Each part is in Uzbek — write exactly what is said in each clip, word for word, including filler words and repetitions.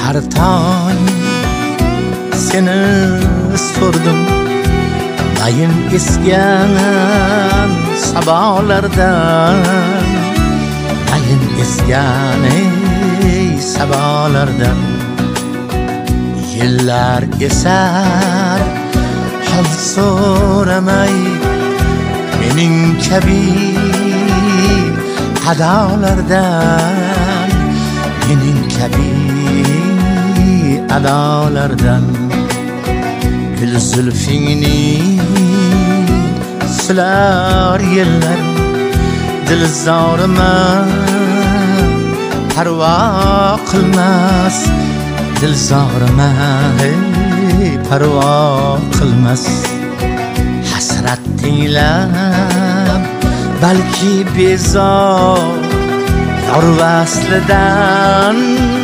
har tong seni sordum nayin esgan sabolardan nayin esgan ey sabolardan yillar esar hol so'ramay mening kabi adolardan mening kabi adolardan gül zulfingni silar yillar dil zorima parvo qilmas dil zorima parvo qilmas hasrat tinglab balki bezor yor vaslidan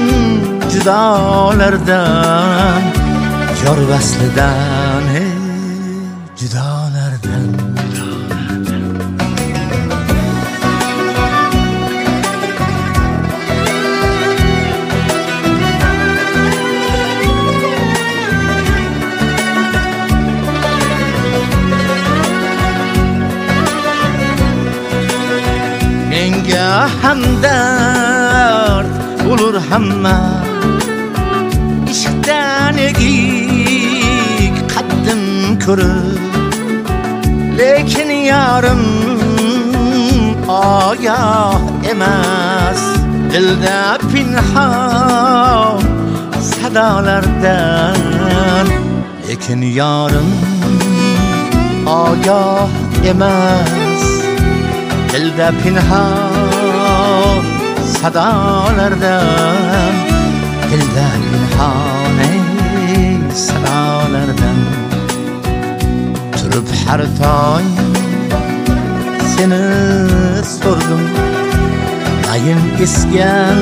judolardan yor vaslidan judolardan menga hamdard olur hamma ishqdan egik qaddim ko'rib lekin yarim ogoh emas dilda pinhon sadolardan lekin yarim ogoh emas dilda pinhon sadolardan dilda pinhon sadolardan turib har tong seni sordum nayin esgan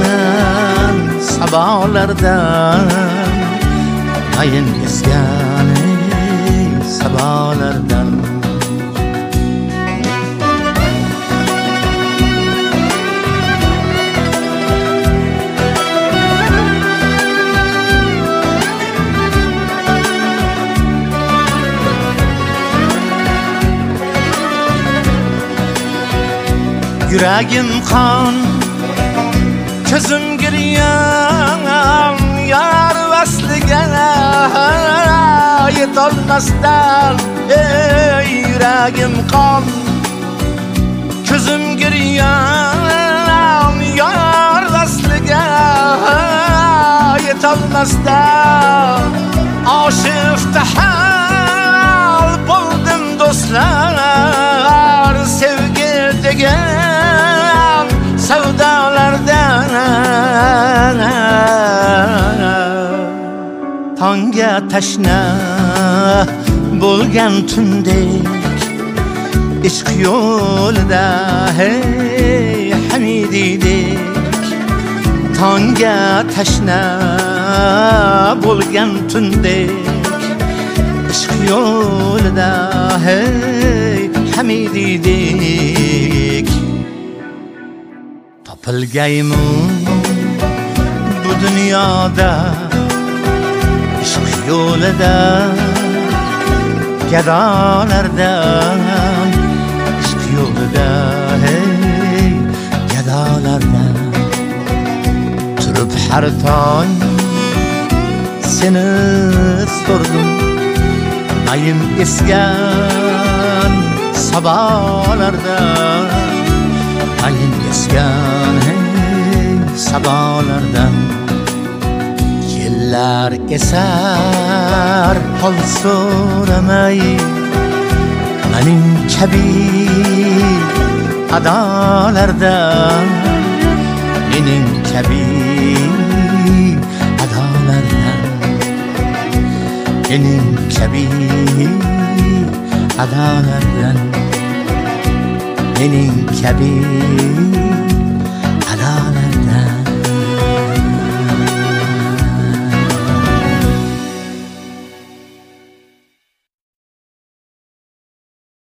sabolardan nayin esgan sabolardan Yüragim kan, közüm giryan, yar vasliga yetolmasdan. Ey yüragim kan, közüm giryan, yar vasliga yetolmasdan. Aşık iftihar buldum dostlar, sevgi degan savdolardan tongga tashna bo'lgan tundek ishq yo'lida hey hamididek tongga tashna bo'lgan tundek ishq yo'lida hey hamididek topilgayman bu dunyoda ishq yo'lida gadolardan ishq yo'lida hey gadolardan turib har tong seni sordum nayin esgan sabolardan nayin esgan sabolardan yillar esar hol so'ramay mening kabi adolardan mening kabi adolardan mening kabi adolardan mening kabi